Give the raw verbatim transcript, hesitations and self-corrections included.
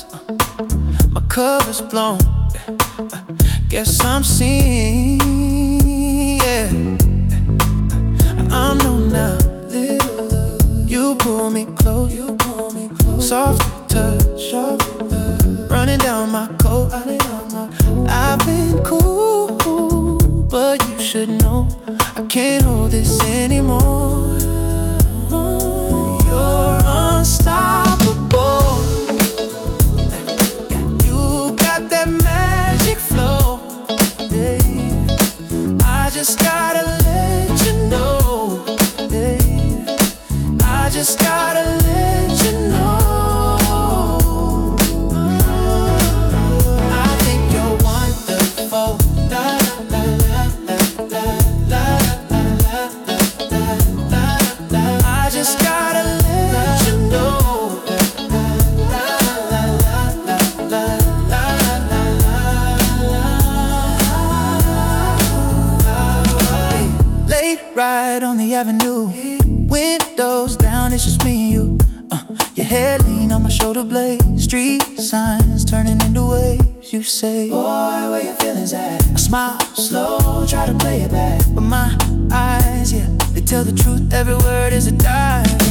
cause uh, my cover's blown. uh, Guess I'm seeing, yeah. I'm known now. You pull me close, you pull me close. Soft touch, running down my coat. I've been cool, but you should know I can't hold this anymore. You're unstoppable. You got that magic flow, babe. I just gotta let you know, babe. I just gotta let you know. I think you're wonderful. La la la la la la la la la la. I just gotta let you know. La la la la la la la la. Late ride on the avenue, windows down, it's just me and you. uh, Your head lean on my shoulder blade. Street signs turning into waves. You say, boy, where your feelings at? I smile slow, try to play it back, but my eyes, yeah, they tell the truth. Every word is a dive.